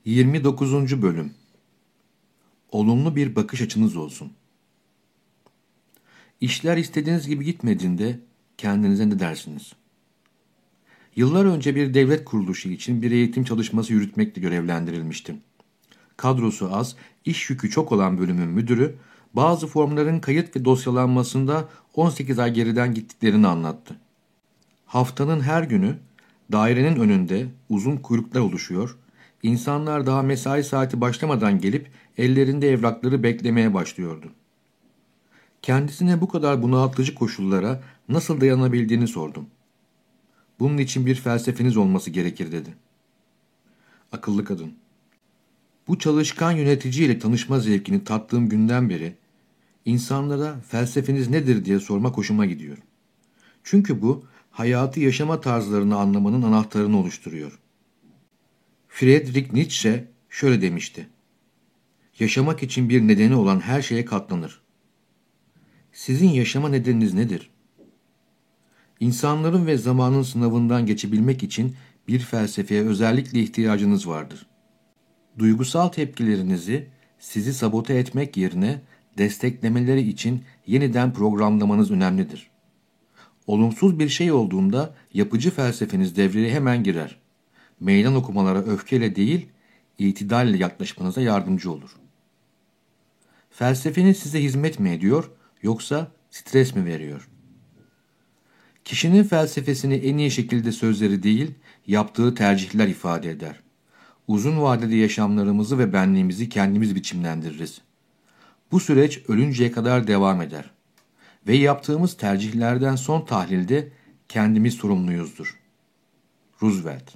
29. Bölüm. Olumlu bir bakış açınız olsun. İşler istediğiniz gibi gitmediğinde kendinize ne dersiniz? Yıllar önce bir devlet kuruluşu için bir eğitim çalışması yürütmekle görevlendirilmiştim. Kadrosu az, iş yükü çok olan bölümün müdürü, bazı formların kayıt ve dosyalanmasında 18 ay geriden gittiklerini anlattı. Haftanın her günü dairenin önünde uzun kuyruklar oluşuyor, insanlar daha mesai saati başlamadan gelip ellerinde evrakları beklemeye başlıyordu. Kendisine bu kadar bunaltıcı koşullara nasıl dayanabildiğini sordum. Bunun için bir felsefeniz olması gerekir dedi. Akıllı kadın. Bu çalışkan yöneticiyle tanışma zevkini tattığım günden beri insanlara felsefeniz nedir diye sormak hoşuma gidiyor. Çünkü bu hayatı yaşama tarzlarını anlamanın anahtarını oluşturuyor. Friedrich Nietzsche şöyle demişti. Yaşamak için bir nedeni olan her şeye katlanır. Sizin yaşama nedeniniz nedir? İnsanların ve zamanın sınavından geçebilmek için bir felsefeye özellikle ihtiyacınız vardır. Duygusal tepkilerinizi sizi sabote etmek yerine desteklemeleri için yeniden programlamanız önemlidir. Olumsuz bir şey olduğunda yapıcı felsefeniz devreye hemen girer. Meydan okumalara öfkeyle değil, itidalle yaklaşmanıza yardımcı olur. Felsefeniz size hizmet mi ediyor, yoksa stres mi veriyor? Kişinin felsefesini en iyi şekilde sözleri değil, yaptığı tercihler ifade eder. Uzun vadeli yaşamlarımızı ve benliğimizi kendimiz biçimlendiririz. Bu süreç ölünceye kadar devam eder. Ve yaptığımız tercihlerden son tahlilde kendimiz sorumluyuzdur. Roosevelt.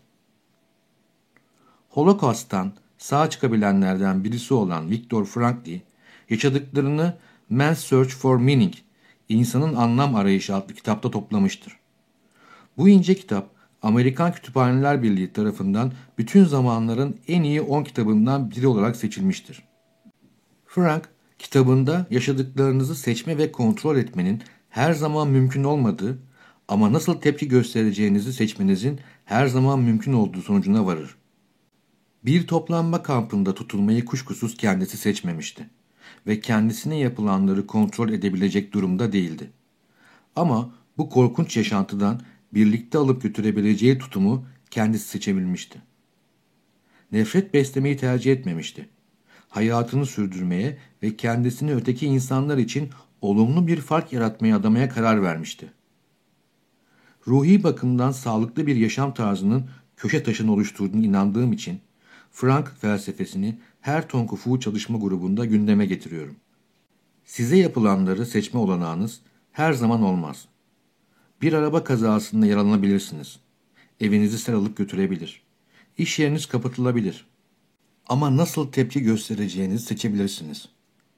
Holocaust'tan sağ çıkabilenlerden birisi olan Viktor Frankl, yaşadıklarını Man's Search for Meaning, İnsanın Anlam Arayışı adlı kitapta toplamıştır. Bu ince kitap, Amerikan Kütüphaneler Birliği tarafından bütün zamanların en iyi 10 kitabından biri olarak seçilmiştir. Frank, kitabında yaşadıklarınızı seçme ve kontrol etmenin her zaman mümkün olmadığı ama nasıl tepki göstereceğinizi seçmenizin her zaman mümkün olduğu sonucuna varır. Bir toplanma kampında tutulmayı kuşkusuz kendisi seçmemişti ve kendisine yapılanları kontrol edebilecek durumda değildi. Ama bu korkunç yaşantıdan birlikte alıp götürebileceği tutumu kendisi seçebilmişti. Nefret beslemeyi tercih etmemişti. Hayatını sürdürmeye ve kendisini öteki insanlar için olumlu bir fark yaratmaya adamaya karar vermişti. Ruhi bakımdan sağlıklı bir yaşam tarzının köşe taşını oluşturduğunu inandığım için Frank felsefesini her Tonku Fu çalışma grubunda gündeme getiriyorum. Size yapılanları seçme olanağınız her zaman olmaz. Bir araba kazasında yaralanabilirsiniz. Evinizi sel alıp götürebilir. İş yeriniz kapatılabilir. Ama nasıl tepki göstereceğinizi seçebilirsiniz.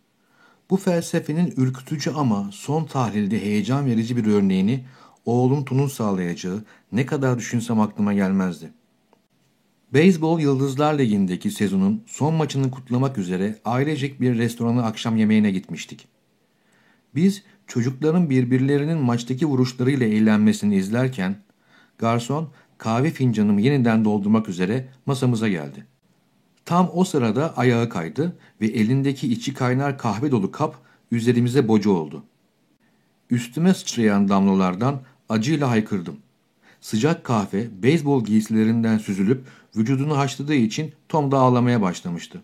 Bu felsefenin ürkütücü ama son tahlilde heyecan verici bir örneğini oğlum Tun'un sağlayacağı ne kadar düşünsem aklıma gelmezdi. Beyzbol Yıldızlar Ligi'ndeki sezonun son maçını kutlamak üzere ailecek bir restorana akşam yemeğine gitmiştik. Biz çocukların birbirlerinin maçtaki vuruşlarıyla eğlenmesini izlerken garson kahve fincanımı yeniden doldurmak üzere masamıza geldi. Tam o sırada ayağı kaydı ve elindeki içi kaynar kahve dolu kap üzerimize boca oldu. Üstüme sıçrayan damlalardan acıyla haykırdım. Sıcak kahve beyzbol giysilerinden süzülüp vücudunu haşladığı için Tom da ağlamaya başlamıştı.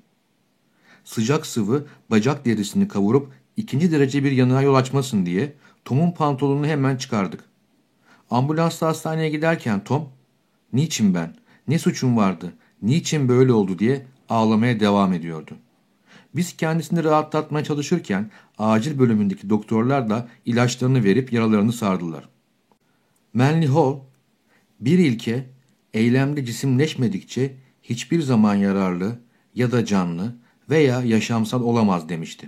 Sıcak sıvı bacak derisini kavurup ikinci derece bir yanığa yol açmasın diye Tom'un pantolonunu hemen çıkardık. Ambulansla hastaneye giderken Tom, "Niçin ben? Ne suçum vardı? Niçin böyle oldu?" diye ağlamaya devam ediyordu. Biz kendisini rahatlatmaya çalışırken acil bölümündeki doktorlar da ilaçlarını verip yaralarını sardılar. Manly Hall, bir ilke eylemde cisimleşmedikçe hiçbir zaman yararlı ya da canlı veya yaşamsal olamaz demişti.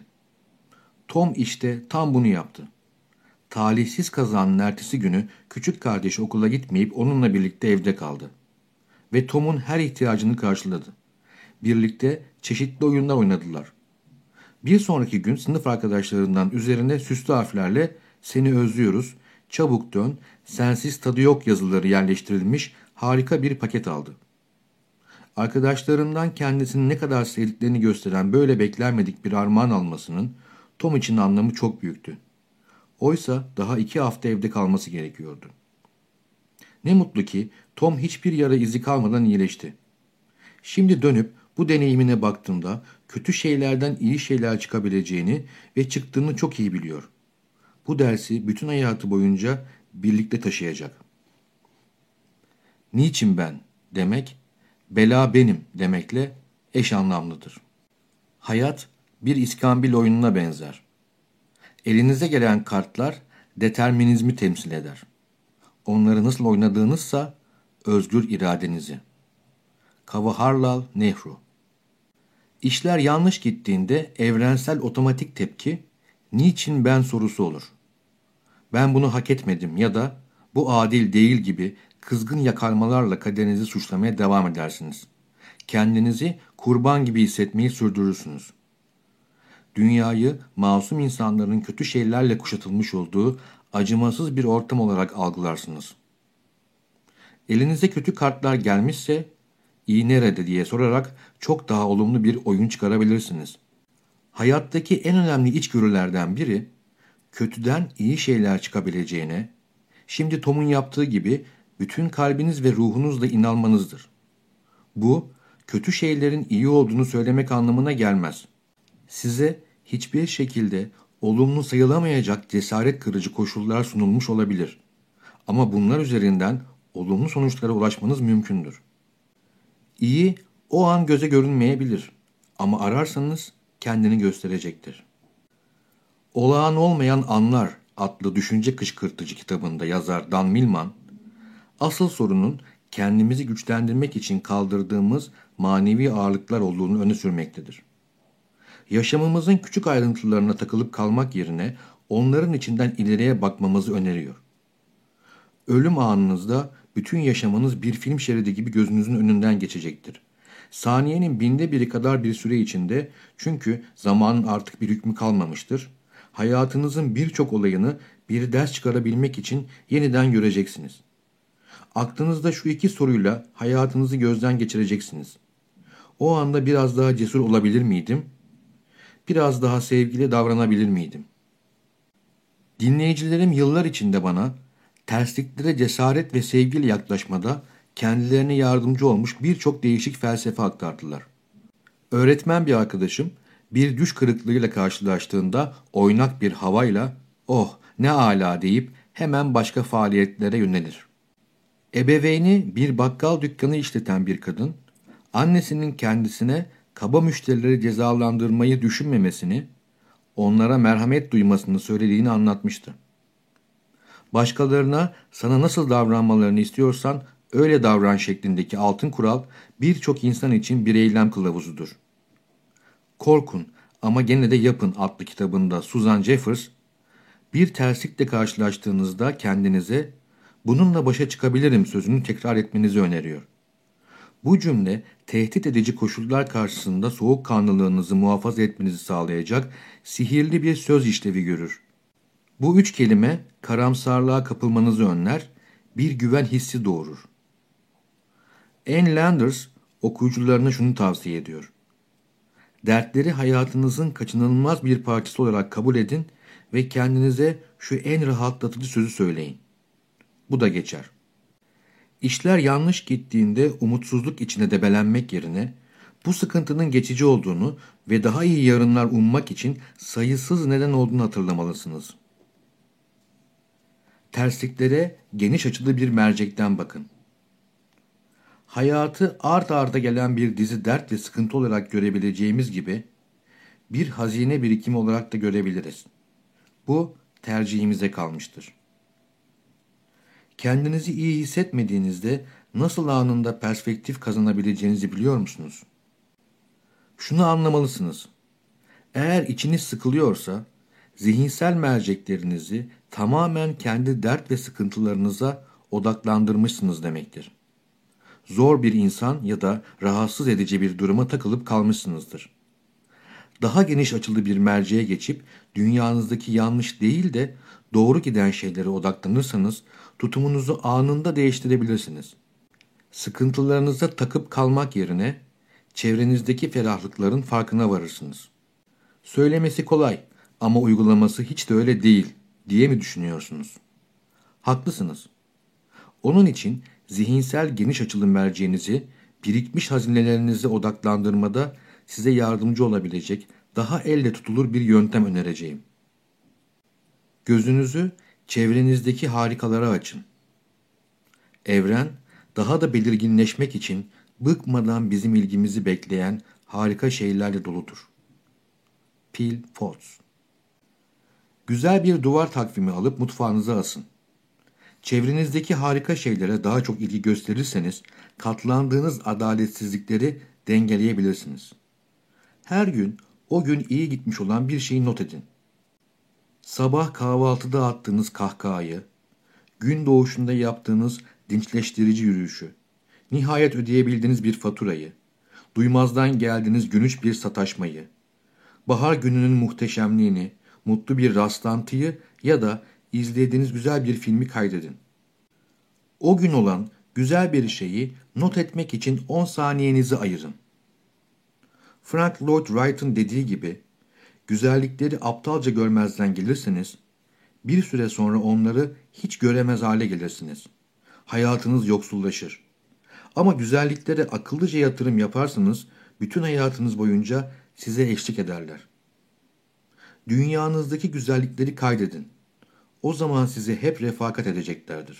Tom işte tam bunu yaptı. Talihsiz kazanın ertesi günü küçük kardeşi okula gitmeyip onunla birlikte evde kaldı. Ve Tom'un her ihtiyacını karşıladı. Birlikte çeşitli oyunlar oynadılar. Bir sonraki gün sınıf arkadaşlarından üzerine süslü harflerle "Seni özlüyoruz, çabuk dön, sensiz tadı yok" yazıları yerleştirilmiş harika bir paket aldı. Arkadaşlarından kendisini ne kadar sevdiklerini gösteren böyle beklenmedik bir armağan almasının Tom için anlamı çok büyüktü. Oysa daha 2 hafta evde kalması gerekiyordu. Ne mutlu ki Tom hiçbir yara izi kalmadan iyileşti. Şimdi dönüp bu deneyimine baktığımda kötü şeylerden iyi şeyler çıkabileceğini ve çıktığını çok iyi biliyor. Bu dersi bütün hayatı boyunca birlikte taşıyacak. Niçin ben demek, bela benim demekle eş anlamlıdır. Hayat bir iskambil oyununa benzer. Elinize gelen kartlar determinizmi temsil eder. Onları nasıl oynadığınızsa özgür iradenizi. Jawaharlal Nehru. İşler yanlış gittiğinde evrensel otomatik tepki, niçin ben sorusu olur. Ben bunu hak etmedim ya da bu adil değil gibi kızgın yakarmalarla kaderinizi suçlamaya devam edersiniz. Kendinizi kurban gibi hissetmeyi sürdürürsünüz. Dünyayı masum insanların kötü şeylerle kuşatılmış olduğu acımasız bir ortam olarak algılarsınız. Elinize kötü kartlar gelmişse, iyi nerede diye sorarak çok daha olumlu bir oyun çıkarabilirsiniz. Hayattaki en önemli içgörülerden biri, kötüden iyi şeyler çıkabileceğine, şimdi Tom'un yaptığı gibi bütün kalbiniz ve ruhunuzla inanmanızdır. Bu, kötü şeylerin iyi olduğunu söylemek anlamına gelmez. Size hiçbir şekilde olumlu sayılamayacak cesaret kırıcı koşullar sunulmuş olabilir. Ama bunlar üzerinden olumlu sonuçlara ulaşmanız mümkündür. İyi o an göze görünmeyebilir ama ararsanız kendini gösterecektir. Olağan Olmayan Anlar adlı düşünce kışkırtıcı kitabında yazar Dan Millman, asıl sorunun kendimizi güçlendirmek için kaldırdığımız manevi ağırlıklar olduğunu öne sürmektedir. Yaşamımızın küçük ayrıntılarına takılıp kalmak yerine onların içinden ileriye bakmamızı öneriyor. Ölüm anınızda bütün yaşamınız bir film şeridi gibi gözünüzün önünden geçecektir. Saniyenin 1/1000 kadar bir süre içinde, çünkü zamanın artık bir hükmü kalmamıştır, hayatınızın birçok olayını bir ders çıkarabilmek için yeniden göreceksiniz. Aklınızda şu 2 soruyla hayatınızı gözden geçireceksiniz. O anda biraz daha cesur olabilir miydim? Biraz daha sevgili davranabilir miydim? Dinleyicilerim yıllar içinde bana tersliklere cesaret ve sevgiyle yaklaşmada kendilerine yardımcı olmuş birçok değişik felsefe aktardılar. Öğretmen bir arkadaşım bir düş kırıklığıyla karşılaştığında oynak bir havayla "Oh ne âlâ" deyip hemen başka faaliyetlere yönelir. Ebeveyni bir bakkal dükkanı işleten bir kadın, annesinin kendisine kaba müşterileri cezalandırmayı düşünmemesini, onlara merhamet duymasını söylediğini anlatmıştı. Başkalarına sana nasıl davranmalarını istiyorsan öyle davran şeklindeki altın kural birçok insan için bir eylem kılavuzudur. Korkun ama gene de yapın adlı kitabında Susan Jeffers, bir terslikle karşılaştığınızda kendinize bununla başa çıkabilirim sözünü tekrar etmenizi öneriyor. Bu cümle tehdit edici koşullar karşısında soğukkanlılığınızı muhafaza etmenizi sağlayacak sihirli bir söz işlevi görür. Bu 3 kelime karamsarlığa kapılmanızı önler, bir güven hissi doğurur. Ann Landers okuyucularına şunu tavsiye ediyor. Dertleri hayatınızın kaçınılmaz bir parçası olarak kabul edin ve kendinize şu en rahatlatıcı sözü söyleyin. Bu da geçer. İşler yanlış gittiğinde umutsuzluk içine debelenmek yerine bu sıkıntının geçici olduğunu ve daha iyi yarınlar ummak için sayısız neden olduğunu hatırlamalısınız. Tersliklere geniş açılı bir mercekten bakın. Hayatı art arda gelen bir dizi dert ve sıkıntı olarak görebileceğimiz gibi bir hazine birikimi olarak da görebiliriz. Bu tercihimize kalmıştır. Kendinizi iyi hissetmediğinizde nasıl anında perspektif kazanabileceğinizi biliyor musunuz? Şunu anlamalısınız. Eğer içiniz sıkılıyorsa, zihinsel merceklerinizi tamamen kendi dert ve sıkıntılarınıza odaklandırmışsınız demektir. Zor bir insan ya da rahatsız edici bir duruma takılıp kalmışsınızdır. Daha geniş açılı bir merceğe geçip dünyanızdaki yanlış değil de doğru giden şeylere odaklanırsanız tutumunuzu anında değiştirebilirsiniz. Sıkıntılarınıza takıp kalmak yerine çevrenizdeki ferahlıkların farkına varırsınız. Söylemesi kolay ama uygulaması hiç de öyle değil diye mi düşünüyorsunuz? Haklısınız. Onun için zihinsel geniş açılım merceğinizi birikmiş hazinelerinize odaklandırmada size yardımcı olabilecek daha elle tutulur bir yöntem önereceğim. Gözünüzü çevrenizdeki harikalara açın. Evren daha da belirginleşmek için bıkmadan bizim ilgimizi bekleyen harika şeylerle doludur. Phil Fox. Güzel bir duvar takvimi alıp mutfağınıza asın. Çevrenizdeki harika şeylere daha çok ilgi gösterirseniz katlandığınız adaletsizlikleri dengeleyebilirsiniz. Her gün o gün iyi gitmiş olan bir şeyi not edin. Sabah kahvaltıda attığınız kahkahayı, gün doğuşunda yaptığınız dinçleştirici yürüyüşü, nihayet ödeyebildiğiniz bir faturayı, duymazdan geldiğiniz gülünç bir sataşmayı, bahar gününün muhteşemliğini, mutlu bir rastlantıyı ya da izlediğiniz güzel bir filmi kaydedin. O gün olan güzel bir şeyi not etmek için 10 saniyenizi ayırın. Frank Lloyd Wright'ın dediği gibi, güzellikleri aptalca görmezden gelirseniz, bir süre sonra onları hiç göremez hale gelirsiniz. Hayatınız yoksullaşır. Ama güzelliklere akıllıca yatırım yaparsanız, bütün hayatınız boyunca size eşlik ederler. Dünyanızdaki güzellikleri kaydedin. O zaman size hep refakat edeceklerdir.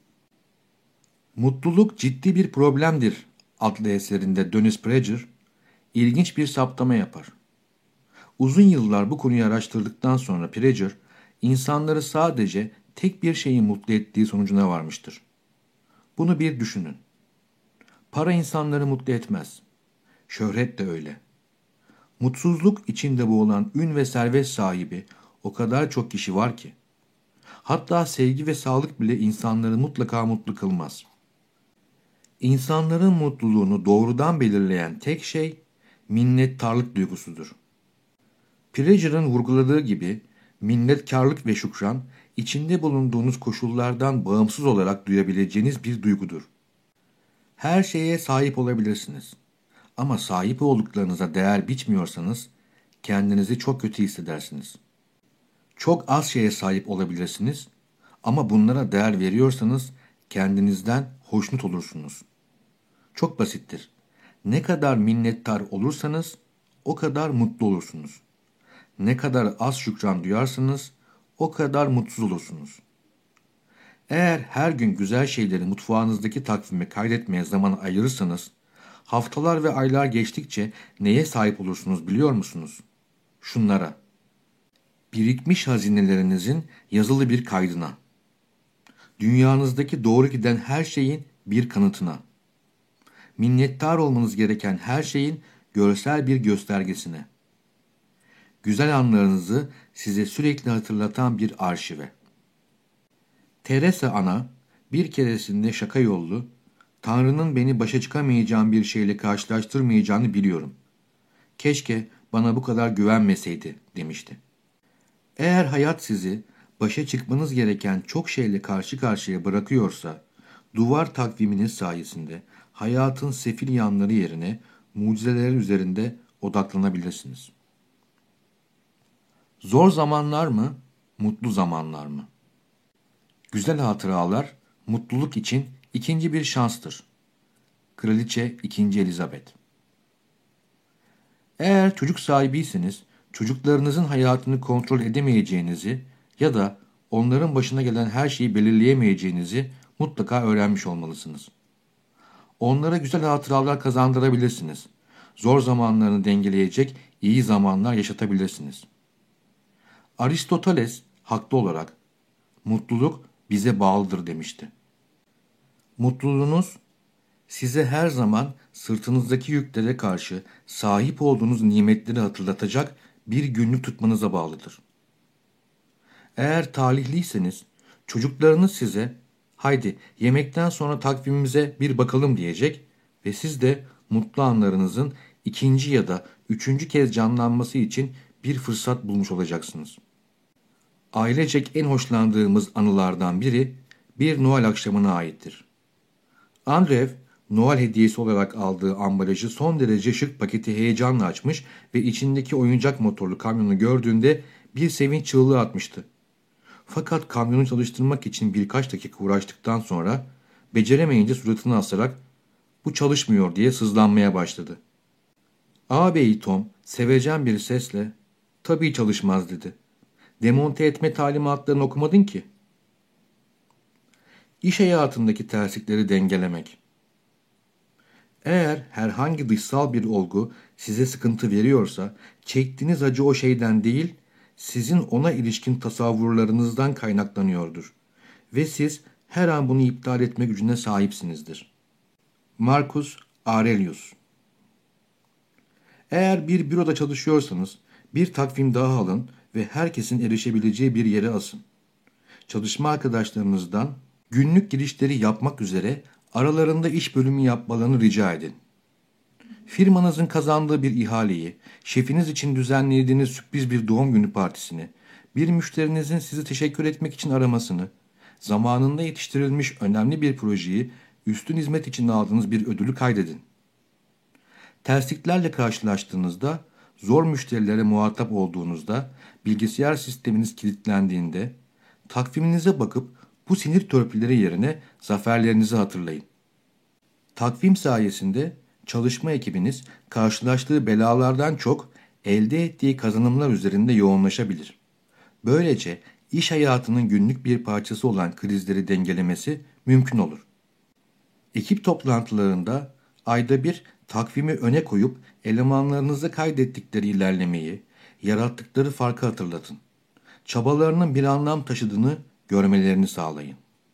Mutluluk ciddi bir problemdir adlı eserinde Dennis Prager ilginç bir saptama yapar. Uzun yıllar bu konuyu araştırdıktan sonra Prager, insanları sadece tek bir şeyi mutlu ettiği sonucuna varmıştır. Bunu bir düşünün. Para insanları mutlu etmez. Şöhret de öyle. Mutsuzluk içinde boğulan ün ve servet sahibi o kadar çok kişi var ki. Hatta sevgi ve sağlık bile insanları mutlaka mutlu kılmaz. İnsanların mutluluğunu doğrudan belirleyen tek şey minnettarlık duygusudur. Prager'ın vurguladığı gibi minnetkarlık ve şükran içinde bulunduğunuz koşullardan bağımsız olarak duyabileceğiniz bir duygudur. Her şeye sahip olabilirsiniz. Ama sahip olduklarınıza değer biçmiyorsanız kendinizi çok kötü hissedersiniz. Çok az şeye sahip olabilirsiniz ama bunlara değer veriyorsanız kendinizden hoşnut olursunuz. Çok basittir. Ne kadar minnettar olursanız o kadar mutlu olursunuz. Ne kadar az şükran duyarsanız o kadar mutsuz olursunuz. Eğer her gün güzel şeyleri mutfağınızdaki takvime kaydetmeye zaman ayırırsanız, haftalar ve aylar geçtikçe neye sahip olursunuz biliyor musunuz? Şunlara. Birikmiş hazinelerinizin yazılı bir kaydına. Dünyanızdaki doğru giden her şeyin bir kanıtına. Minnettar olmanız gereken her şeyin görsel bir göstergesine. Güzel anlarınızı size sürekli hatırlatan bir arşive. Teresa Ana bir keresinde şaka yollu, Tanrı'nın beni başa çıkamayacağım bir şeyle karşılaştırmayacağını biliyorum. Keşke bana bu kadar güvenmeseydi demişti. Eğer hayat sizi başa çıkmanız gereken çok şeyle karşı karşıya bırakıyorsa, duvar takviminiz sayesinde hayatın sefil yanları yerine mucizelerin üzerinde odaklanabilirsiniz. Zor zamanlar mı, mutlu zamanlar mı? Güzel hatıralar mutluluk için ikinci bir şanstır. Kraliçe 2. Elizabeth. Eğer çocuk sahibiyseniz, çocuklarınızın hayatını kontrol edemeyeceğinizi ya da onların başına gelen her şeyi belirleyemeyeceğinizi mutlaka öğrenmiş olmalısınız. Onlara güzel hatıralar kazandırabilirsiniz. Zor zamanlarını dengeleyecek iyi zamanlar yaşatabilirsiniz. Aristoteles haklı olarak mutluluk bize bağlıdır demişti. Mutluluğunuz size her zaman sırtınızdaki yüklere karşı sahip olduğunuz nimetleri hatırlatacak bir günlük tutmanıza bağlıdır. Eğer talihliyseniz çocuklarınız size haydi yemekten sonra takvimimize bir bakalım diyecek ve siz de mutlu anlarınızın ikinci ya da üçüncü kez canlanması için bir fırsat bulmuş olacaksınız. Ailecek en hoşlandığımız anılardan biri bir Noel akşamına aittir. Andreev Noel hediyesi olarak aldığı ambalajı son derece şık paketi heyecanla açmış ve içindeki oyuncak motorlu kamyonu gördüğünde bir sevinç çığlığı atmıştı. Fakat kamyonu çalıştırmak için birkaç dakika uğraştıktan sonra beceremeyince suratını asarak "Bu çalışmıyor" diye sızlanmaya başladı. Ağabeyi Tom sevecen bir sesle "Tabii çalışmaz" dedi. "Demonte etme talimatlarını okumadın ki." İş hayatındaki terslikleri dengelemek. Eğer herhangi dışsal bir olgu size sıkıntı veriyorsa, çektiğiniz acı o şeyden değil, sizin ona ilişkin tasavvurlarınızdan kaynaklanıyordur. Ve siz her an bunu iptal etme gücüne sahipsinizdir. Marcus Aurelius. Eğer bir büroda çalışıyorsanız, bir takvim daha alın ve herkesin erişebileceği bir yere asın. Çalışma arkadaşlarınızdan günlük girişleri yapmak üzere aralarında iş bölümü yapmalarını rica edin. Firmanızın kazandığı bir ihaleyi, şefiniz için düzenlediğiniz sürpriz bir doğum günü partisini, bir müşterinizin sizi teşekkür etmek için aramasını, zamanında yetiştirilmiş önemli bir projeyi, üstün hizmet için aldığınız bir ödülü kaydedin. Tersliklerle karşılaştığınızda, zor müşterilere muhatap olduğunuzda, bilgisayar sisteminiz kilitlendiğinde, takviminize bakıp bu sinir törpüleri yerine zaferlerinizi hatırlayın. Takvim sayesinde çalışma ekibiniz karşılaştığı belalardan çok elde ettiği kazanımlar üzerinde yoğunlaşabilir. Böylece iş hayatının günlük bir parçası olan krizleri dengelemesi mümkün olur. Ekip toplantılarında ayda bir takvimi öne koyup elemanlarınızı kaydettikleri ilerlemeyi, yarattıkları farkı hatırlatın. Çabalarının bir anlam taşıdığını görmelerini sağlayın.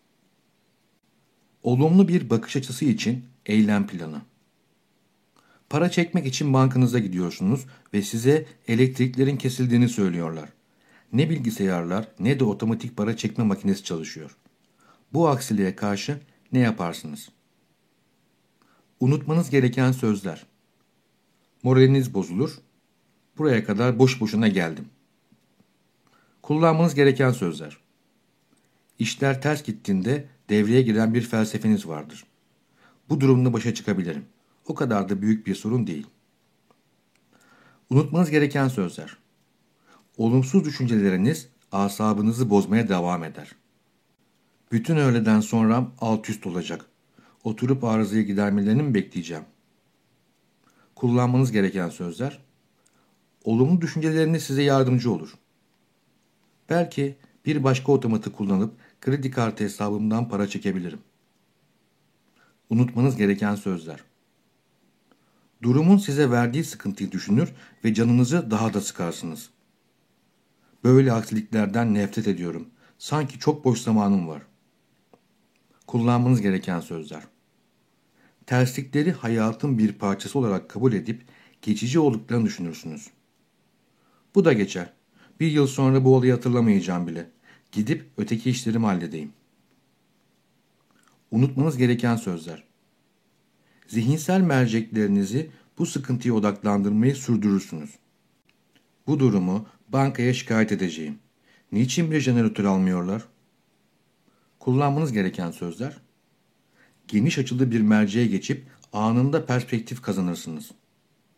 Olumlu bir bakış açısı için eylem planı. Para çekmek için bankanıza gidiyorsunuz ve size elektriklerin kesildiğini söylüyorlar. Ne bilgisayarlar ne de otomatik para çekme makinesi çalışıyor. Bu aksiliğe karşı ne yaparsınız? Unutmanız gereken sözler. Moraliniz bozulur. Buraya kadar boş boşuna geldim. Kullanmanız gereken sözler. İşler ters gittiğinde devreye giren bir felsefeniz vardır. Bu durumla başa çıkabilirim. O kadar da büyük bir sorun değil. Unutmanız gereken sözler. Olumsuz düşünceleriniz asabınızı bozmaya devam eder. Bütün öğleden sonra alt üst olacak. Oturup arızayı gidermelerini mi bekleyeceğim? Kullanmanız gereken sözler. Olumlu düşünceleriniz size yardımcı olur. Belki bir başka otomatı kullanıp kredi kartı hesabımdan para çekebilirim. Unutmanız gereken sözler. Durumun size verdiği sıkıntıyı düşünür ve canınızı daha da sıkarsınız. Böyle aksiliklerden nefret ediyorum. Sanki çok boş zamanım var. Kullanmanız gereken sözler. Terslikleri hayatın bir parçası olarak kabul edip geçici olduklarını düşünürsünüz. Bu da geçer. Bir yıl sonra bu olayı hatırlamayacağım bile. Gidip öteki işlerimi halledeyim. Unutmanız gereken sözler. Zihinsel merceklerinizi bu sıkıntıya odaklandırmayı sürdürürsünüz. Bu durumu bankaya şikayet edeceğim. Niçin bir jeneratör almıyorlar? Kullanmanız gereken sözler. Geniş açılı bir merceğe geçip anında perspektif kazanırsınız.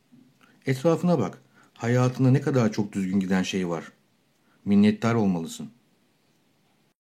Etrafına bak. Hayatında ne kadar çok düzgün giden şey var. Minnettar olmalısın.